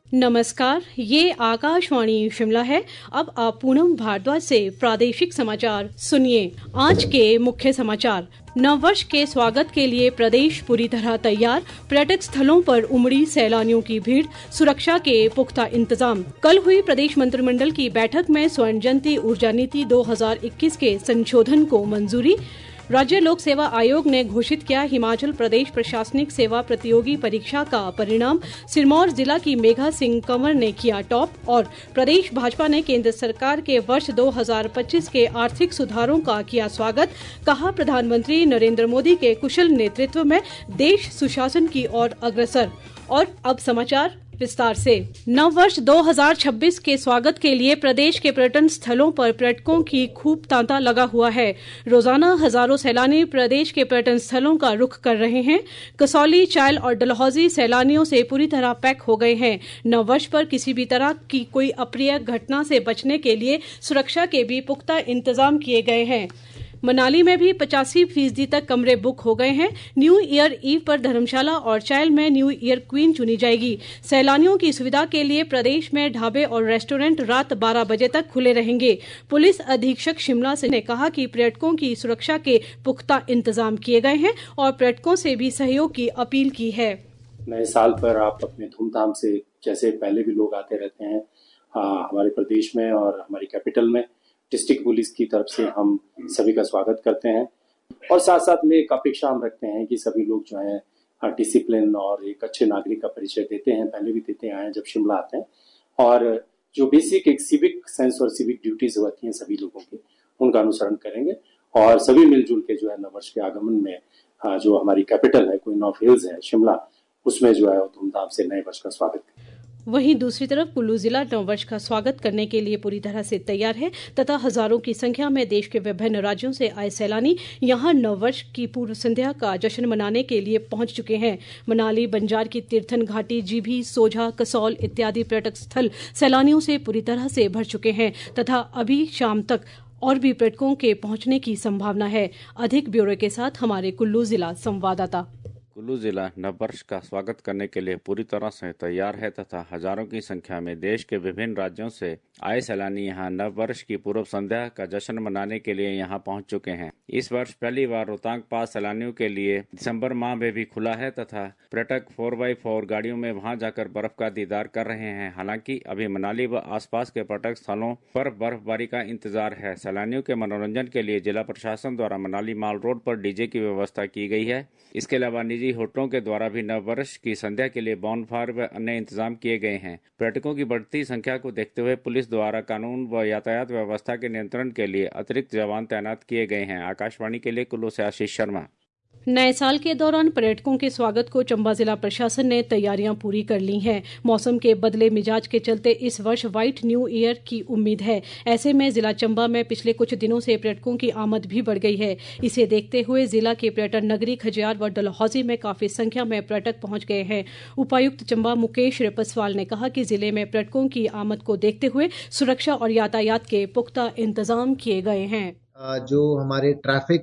नमस्कार, ये आकाशवाणी शिमला है। अब आप पूनम भारद्वाज से प्रादेशिक समाचार सुनिए। आज के मुख्य समाचार। नववर्ष के स्वागत के लिए प्रदेश पूरी तरह तैयार। पर्यटक स्थलों पर उमड़ी सैलानियों की भीड़, सुरक्षा के पुख्ता इंतजाम। कल हुई प्रदेश मंत्रिमंडल की बैठक में स्वर्ण जयंती ऊर्जा नीति 2021 के संशोधन को मंजूरी। राज्य लोक सेवा आयोग ने घोषित किया हिमाचल प्रदेश प्रशासनिक सेवा प्रतियोगी परीक्षा का परिणाम। सिरमौर जिला की मेघा सिंह कंवर ने किया टॉप। और प्रदेश भाजपा ने केंद्र सरकार के वर्ष 2025 के आर्थिक सुधारों का किया स्वागत। कहा, प्रधानमंत्री नरेंद्र मोदी के कुशल नेतृत्व में देश सुशासन की ओर अग्रसर। और अब समाचार विस्तार से। नववर्ष 2026 के स्वागत के लिए प्रदेश के पर्यटन स्थलों पर पर्यटकों की खूब तांता लगा हुआ है। रोजाना हजारों सैलानी प्रदेश के पर्यटन स्थलों का रुख कर रहे हैं। कसौली, चायल और डलहौजी सैलानियों से पूरी तरह पैक हो गए हैं। नववर्ष पर किसी भी तरह की कोई अप्रिय घटना से बचने के लिए सुरक्षा के भी पुख्ता इंतजाम किए गए हैं। मनाली में भी 85% तक कमरे बुक हो गए हैं। न्यू ईयर ईव पर धर्मशाला और चायल में न्यू ईयर क्वीन चुनी जाएगी। सैलानियों की सुविधा के लिए प्रदेश में ढाबे और रेस्टोरेंट रात 12 बजे तक खुले रहेंगे। पुलिस अधीक्षक शिमला से ने कहा कि पर्यटकों की सुरक्षा के पुख्ता इंतजाम किए गए हैं और पर्यटकों से भी सहयोग की अपील की है। नए साल पर आप अपने धूमधाम से, जैसे पहले भी लोग आते रहते हैं हमारे प्रदेश में और हमारी कैपिटल में, डिस्ट्रिक्ट पुलिस की तरफ से हम सभी का स्वागत करते हैं। और साथ साथ में एक अपेक्षा हम रखते हैं कि सभी लोग जो है डिसिप्लिन और एक अच्छे नागरिक का परिचय देते हैं, पहले भी देते आए हैं जब शिमला आते हैं। और जो बेसिक एक सिविक सेंस और सिविक ड्यूटीज होती हैं सभी लोगों की, उनका अनुसरण करेंगे और सभी मिलजुल के जो है नववर्ष के आगमन में जो हमारी कैपिटल है, क्वीन ऑफ हिल्स है शिमला, उसमें जो है धूमधाम से नए वर्ष का स्वागत करेंगे। वहीं दूसरी तरफ कुल्लू जिला नववर्ष का स्वागत करने के लिए पूरी तरह से तैयार है तथा हजारों की संख्या में देश के विभिन्न राज्यों से आए सैलानी यहां नववर्ष की पूर्व संध्या का जश्न मनाने के लिए पहुंच चुके हैं। मनाली, बंजार की तीर्थन घाटी, जीभी, सोझा, कसौल इत्यादि पर्यटक स्थल सैलानियों से पूरी तरह से भर चुके हैं तथा अभी शाम तक और भी पर्यटकों के पहुंचने की संभावना है। अधिक ब्यौरे के साथ हमारे कुल्लू जिला संवाददाता। कुल्लू जिला नववर्ष का स्वागत करने के लिए पूरी तरह से तैयार है तथा हजारों की संख्या में देश के विभिन्न राज्यों से आए सैलानी यहां नववर्ष की पूर्व संध्या का जश्न मनाने के लिए यहां पहुंच चुके हैं। इस वर्ष पहली बार रोहतांग पास सैलानियों के लिए दिसंबर माह में भी खुला है तथा पर्यटक 4x4 गाड़ियों में वहां जाकर बर्फ का दीदार कर रहे हैं। हालांकि अभी मनाली व आसपास के पर्यटक स्थलों पर बर्फबारी का इंतजार है। सैलानियों के मनोरंजन के लिए जिला प्रशासन द्वारा मनाली माल रोड पर डीजे की व्यवस्था की गई है। इसके अलावा निजी होटलों के द्वारा भी नववर्ष की संध्या के लिए बॉनफायर व अन्य इंतजाम किए गए हैं। पर्यटकों की बढ़ती संख्या को देखते हुए पुलिस द्वारा कानून व यातायात व्यवस्था के नियंत्रण के लिए अतिरिक्त जवान तैनात किए गए हैं। आकाशवाणी के लिए कुल्लू से आशीष शर्मा। नए साल के दौरान पर्यटकों के स्वागत को चंबा जिला प्रशासन ने तैयारियां पूरी कर ली हैं। मौसम के बदले मिजाज के चलते इस वर्ष व्हाइट न्यू ईयर की उम्मीद है। ऐसे में जिला चंबा में पिछले कुछ दिनों से पर्यटकों की आमद भी बढ़ गई है। इसे देखते हुए जिला के पर्यटन नगरी खजियार व डलहौजी में काफी संख्या में पर्यटक पहुंच गए हैं। उपायुक्त चंबा मुकेश रिपसवाल ने कहा कि जिले में पर्यटकों की आमद को देखते हुए सुरक्षा और यातायात के पुख्ता इंतजाम किए गए हैं। जो हमारे ट्रैफिक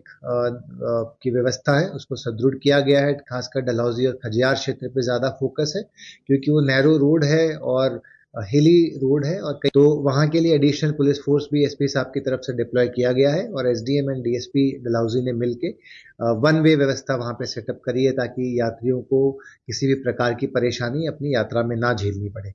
की व्यवस्था है उसको सुदृढ़ किया गया है। खासकर डलहौजी और खजियार क्षेत्र पे ज्यादा फोकस है क्योंकि वो नैरो रोड है और हिली रोड है और तो वहां के लिए एडिशनल पुलिस फोर्स भी एसपी साहब की तरफ से डिप्लॉय किया गया है और एसडीएम एंड डीएसपी डलहौजी ने मिलके वन वे व्यवस्था वहां पे सेटअप करी है ताकि यात्रियों को किसी भी प्रकार की परेशानी अपनी यात्रा में ना झेलनी पड़े।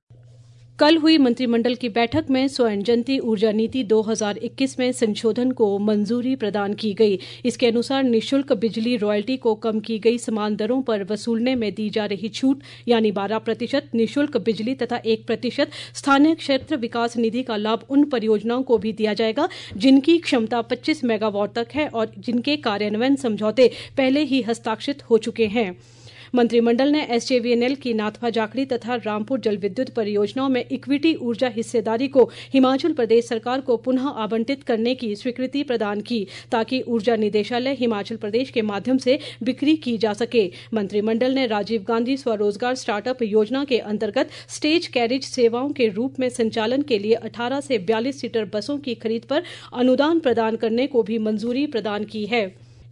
कल हुई मंत्रिमंडल की बैठक में स्वर्ण जयंती ऊर्जा नीति 2021 में संशोधन को मंजूरी प्रदान की गई। इसके अनुसार निःशुल्क बिजली रॉयल्टी को कम की गई समान दरों पर वसूलने में दी जा रही छूट यानी 12% निःशुल्क बिजली तथा 1% स्थानीय क्षेत्र विकास निधि का लाभ उन परियोजनाओं को भी दिया जाएगा जिनकी क्षमता 25 मेगावाट तक है और जिनके कार्यान्वयन समझौते पहले ही हस्ताक्षरित हो चुके हैं। मंत्रिमंडल ने एसजेवीएनएल की नाथपा जाखड़ी तथा रामपुर जल विद्युत परियोजनाओं में इक्विटी ऊर्जा हिस्सेदारी को हिमाचल प्रदेश सरकार को पुनः आवंटित करने की स्वीकृति प्रदान की ताकि ऊर्जा निदेशालय हिमाचल प्रदेश के माध्यम से बिक्री की जा सके। मंत्रिमंडल ने राजीव गांधी स्वरोजगार स्टार्टअप योजना के अंतर्गत स्टेज कैरिज सेवाओं के रूप में संचालन के लिए 18 से 42 सीटर बसों की खरीद पर अनुदान प्रदान करने को भी मंजूरी प्रदान की है।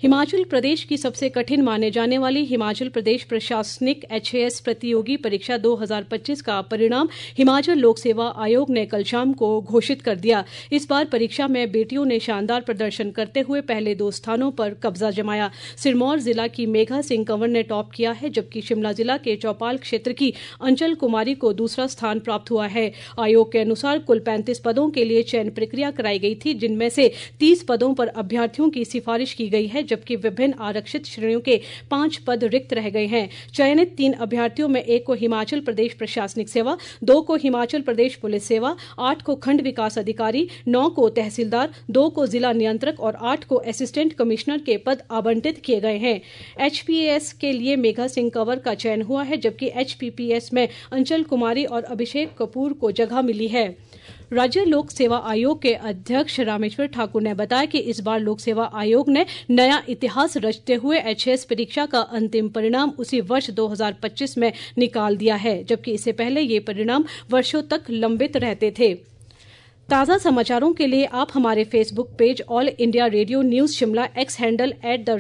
हिमाचल प्रदेश की सबसे कठिन माने जाने वाली हिमाचल प्रदेश प्रशासनिक HAS प्रतियोगी परीक्षा 2025 का परिणाम हिमाचल लोक सेवा आयोग ने कल शाम को घोषित कर दिया। इस बार परीक्षा में बेटियों ने शानदार प्रदर्शन करते हुए पहले 2 स्थानों पर कब्जा जमाया। सिरमौर जिला की मेघा सिंह कंवर ने टॉप किया है, जबकि शिमला जिला के चौपाल क्षेत्र की अंचल कुमारी को दूसरा स्थान प्राप्त हुआ है। आयोग के अनुसार कुल 35 पदों के लिए चयन प्रक्रिया कराई गई थी, जिनमें से 30 पदों पर अभ्यर्थियों की सिफारिश की गई है, जबकि विभिन्न आरक्षित श्रेणियों के 5 पद रिक्त रह गए हैं। चयनित 3 अभ्यर्थियों में 1 को हिमाचल प्रदेश प्रशासनिक सेवा, 2 को हिमाचल प्रदेश पुलिस सेवा, 8 को खंड विकास अधिकारी, 9 को तहसीलदार, 2 को जिला नियंत्रक और 8 को असिस्टेंट कमिश्नर के पद आवंटित किए गए हैं। HPAS के लिए मेघा सिंह कंवर का चयन हुआ है, जबकि HPPS में अंचल कुमारी और अभिषेक कपूर को जगह मिली है। राज्य लोक सेवा आयोग के अध्यक्ष रामेश्वर ठाकुर ने बताया कि इस बार लोक सेवा आयोग ने नया इतिहास रचते हुए HAS परीक्षा का अंतिम परिणाम उसी वर्ष 2025 में निकाल दिया है, जबकि इससे पहले ये परिणाम वर्षों तक लंबित रहते थे। ताज़ा समाचारों के लिए आप हमारे Facebook page All India Radio News Shimla, X handle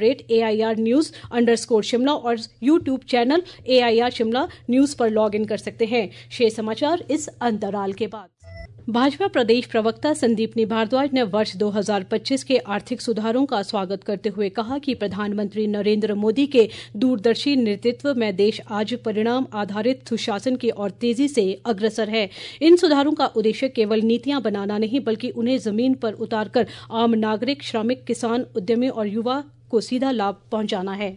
@AIR News_ Shimla और YouTube channel AIR Shimla news पर लॉग इन कर सकते हैं। शेष समाचार इस अंतराल के बाद। भाजपा प्रदेश प्रवक्ता संदीपनी भारद्वाज ने वर्ष 2025 के आर्थिक सुधारों का स्वागत करते हुए कहा कि प्रधानमंत्री नरेंद्र मोदी के दूरदर्शी नेतृत्व में देश आज परिणाम आधारित सुशासन की ओर तेजी से अग्रसर है। इन सुधारों का उद्देश्य केवल नीतियां बनाना नहीं, बल्कि उन्हें जमीन पर उतारकर आम नागरिक, श्रमिक, किसान, उद्यमी और युवा को सीधा लाभ पहुंचाना है।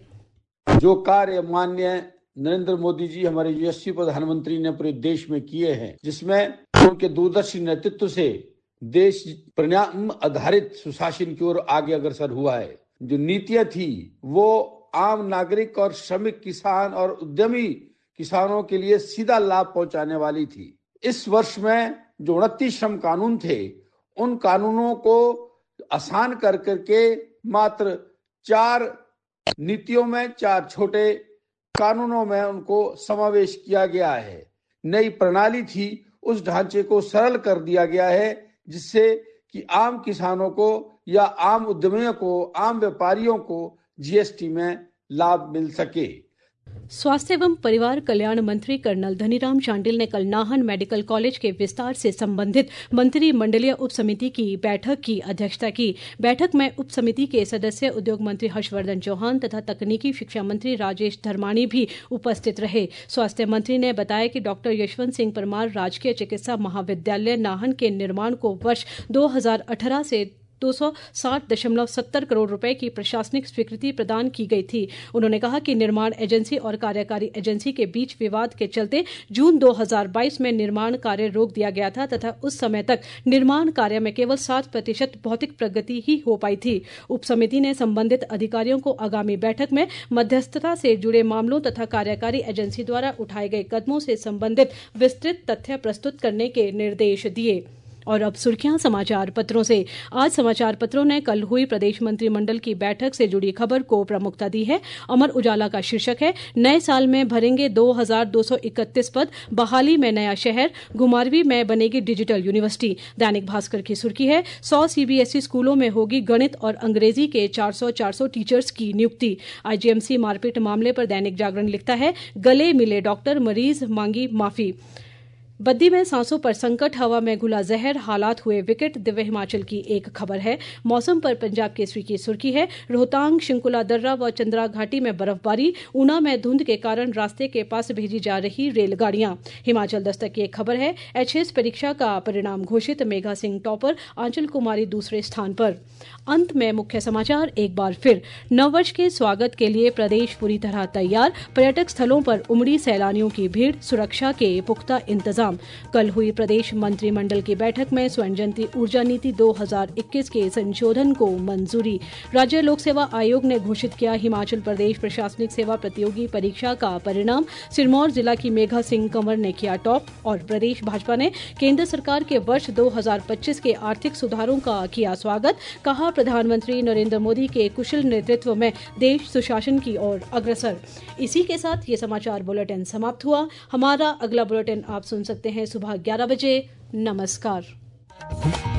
जो कार्य माननीय नरेंद्र मोदी जी हमारे यशस्वी प्रधानमंत्री ने पूरे देश में किए हैं, जिसमें उनके दूरदर्शी नेतृत्व से देश परिणाम आधारित सुशासन की ओर आगे अग्रसर हुआ है। जो नीतियां थी वो आम नागरिक और श्रमिक, किसान और उद्यमी किसानों के लिए सीधा लाभ पहुंचाने वाली थी। इस वर्ष में जो 29 श्रम कानून थे, उन कानूनों को आसान कर करके मात्र 4 नीतियों में, 4 छोटे कानूनों में उनको समावेश किया गया है। नई प्रणाली थी, उस ढांचे को सरल कर दिया गया है, जिससे कि आम किसानों को या आम उद्यमियों को, आम व्यापारियों को GST में लाभ मिल सके। स्वास्थ्य एवं परिवार कल्याण मंत्री कर्नल धनीराम शांडिल ने कल नाहन मेडिकल कॉलेज के विस्तार से संबंधित मंत्रिमंडलीय उप समिति की बैठक की अध्यक्षता की। बैठक में उप समिति के सदस्य उद्योग मंत्री हर्षवर्धन चौहान तथा तकनीकी शिक्षा मंत्री राजेश धर्माणी भी उपस्थित रहे। स्वास्थ्य मंत्री ने बताया कि डॉक्टर यशवंत सिंह परमार राजकीय चिकित्सा महाविद्यालय नाहन के निर्माण को वर्ष 2018 से 260.70 करोड़ रुपए की प्रशासनिक स्वीकृति प्रदान की गई थी। उन्होंने कहा कि निर्माण एजेंसी और कार्यकारी एजेंसी के बीच विवाद के चलते जून 2022 में निर्माण कार्य रोक दिया गया था तथा उस समय तक निर्माण कार्य में केवल 7% भौतिक प्रगति ही हो पाई थी। उप समिति ने संबंधित अधिकारियों को आगामी बैठक में मध्यस्थता से जुड़े मामलों तथा कार्यकारी एजेंसी द्वारा उठाए गए कदमों से संबंधित विस्तृत तथ्य प्रस्तुत करने के निर्देश दिए। और अब सुर्खियां समाचार पत्रों से। आज समाचार पत्रों ने कल हुई प्रदेश मंत्रिमंडल की बैठक से जुड़ी खबर को प्रमुखता दी है। अमर उजाला का शीर्षक है, नए साल में भरेंगे 2231 पद, बहाली में नया शहर, घुमारवीं में बनेगी डिजिटल यूनिवर्सिटी। दैनिक भास्कर की सुर्खी है, 100 CBSE स्कूलों में होगी गणित और अंग्रेजी के 400 टीचर्स की नियुक्ति। IGMC मारपीट मामले पर दैनिक जागरण लिखता है, गले मिले डॉक्टर, मरीज मांगी माफी। बद्दी में सांसों पर संकट, हवा में घुला जहर, हालात हुए विकट। दिव्य हिमाचल की एक खबर है। मौसम पर पंजाब केसरी की सुर्खी है, रोहतांग, शिंकुला दर्रा व चंद्रा घाटी में बर्फबारी, ऊना में धुंध के कारण रास्ते के पास भेजी जा रही रेलगाड़ियां। हिमाचल दस्तक की एक खबर है, HAS परीक्षा का परिणाम घोषित, मेघा सिंह टॉपर, आंचल कुमारी दूसरे स्थान पर। अंत में मुख्य समाचार एक बार फिर। नववर्ष के स्वागत के लिए प्रदेश पूरी तरह तैयार, पर्यटक स्थलों पर उमड़ी सैलानियों की भीड़, सुरक्षा के पुख्ता इंतजाम। कल हुई प्रदेश मंत्रिमंडल की बैठक में स्वर्ण जयंती ऊर्जा नीति 2021 के संशोधन को मंजूरी। राज्य लोक सेवा आयोग ने घोषित किया हिमाचल प्रदेश प्रशासनिक सेवा प्रतियोगी परीक्षा का परिणाम। सिरमौर जिला की मेघा सिंह कंवर ने किया टॉप। और प्रदेश भाजपा ने केंद्र सरकार के वर्ष 2025 के आर्थिक सुधारों का किया स्वागत। कहा, प्रधानमंत्री नरेंद्र मोदी के कुशल नेतृत्व में देश सुशासन की ओर अग्रसर। इसी के साथ ये समाचार बुलेटिन समाप्त हुआ। हमारा अगला बुलेटिन आप सुन सकते हैं सुबह 11 बजे। नमस्कार।